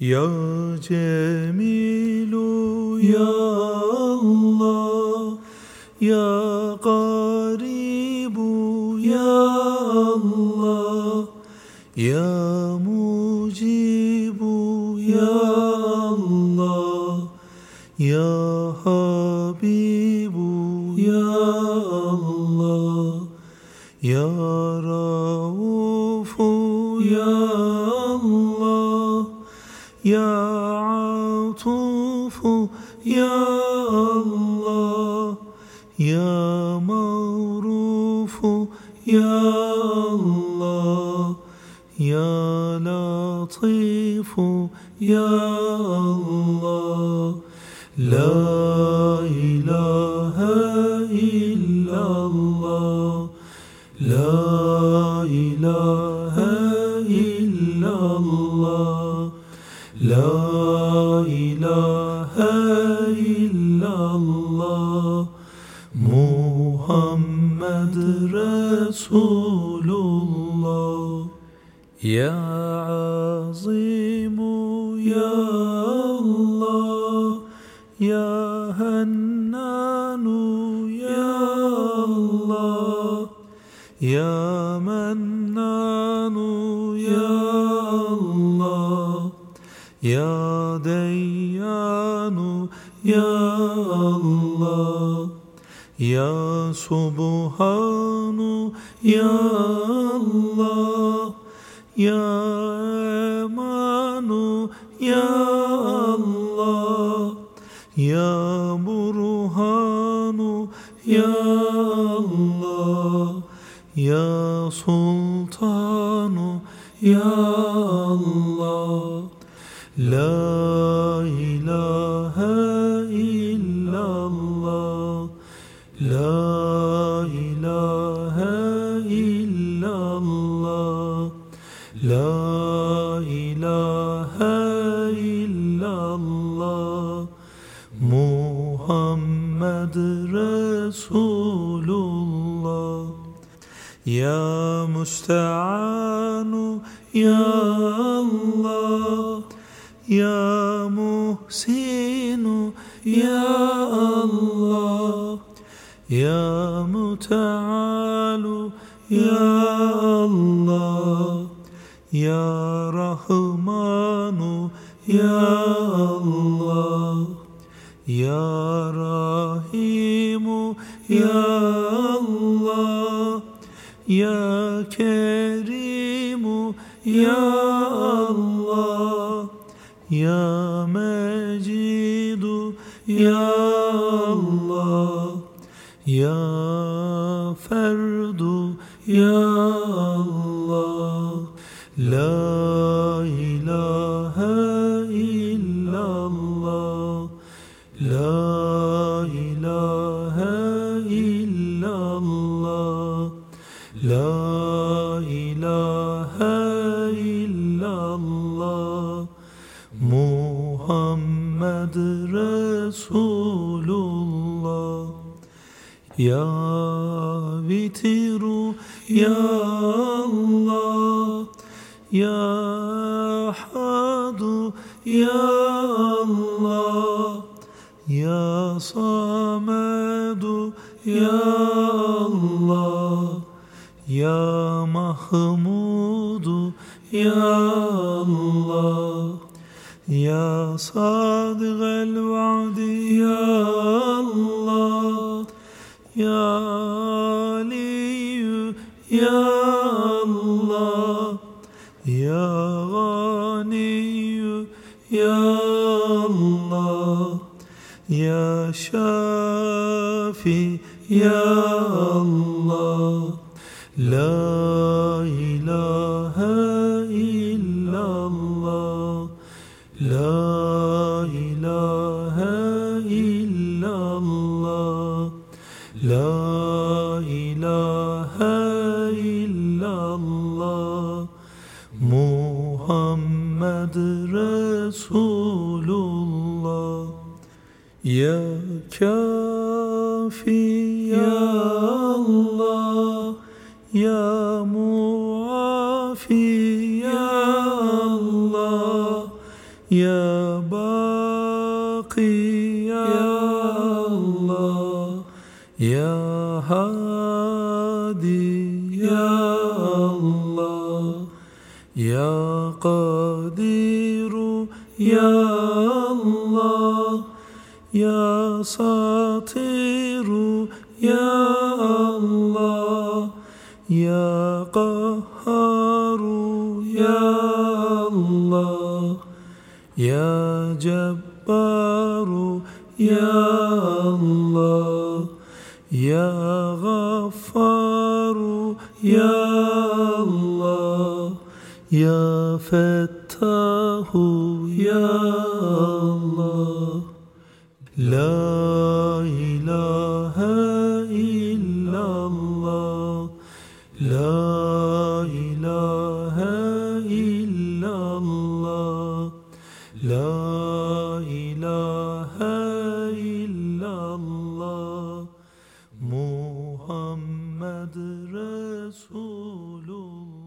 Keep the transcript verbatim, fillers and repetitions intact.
Ya Cemilu ya Allah, ya Garibu ya Allah, ya Mucibu ya Allah, ya Habibu ya Allah, ya Raufu ya Allah, ya Atufu ya Allah, ya Mağrufu ya Allah, ya Latifu ya Allah. La ilahe illallah, la ilahe illallah, la ilahe illallah, Muhammed Resulullah. Ya Azimu ya Allah, ya Hannanu ya Allah, ya Mannanu ya Allah, ya Deyyanu ya Allah, ya Subhanu ya Allah, ya Emanu ya Allah, ya Burhanu ya Allah, ya Sultanu ya Allah. La ilahe illallah, la ilahe illallah, la ilahe illallah, Muhammed Resulullah. Ya Musta'anu ya Allah, ya Muhsinu ya Allah, ya Muta'alu ya Allah, ya Rahmanu ya Allah, ya Rahimu ya Allah, ya Kerimu ya Allah, ya Mecidu ya Allah, ya Ferdu ya Allah. La ilahe illallah, la ilahe illallah, la ilahe illallah, Muhammed Resulullah. Ya Vitiru ya Allah, ya Hadu ya Allah, ya Samedu ya Allah, ya Mahmudu ya Allah, ya Sadık-el Vaadi ya Allah, ya Aliyu ya Allah, ya Ganiyu ya Allah, ya Şafi ya Allah. La ilahe illallah, la ilahe illallah, la ilahe illallah, Muhammed Resulullah. Ya Kafi ya Allah, ya Muafi ya Allah, Ya Baki Ya Allah, Ya Hadi Ya Allah, Ya Kadiru Ya Allah, Ya Satiru Ya Allah, Ya Kahharu Ya Allah, Ya Cebbaru Ya Allah, Ya Gaffaru Ya Allah, Ya Fettahu Ya Allah. La ilahe illallah, La ilahe illallah, La ilahe illallah, Muhammed Resulullah.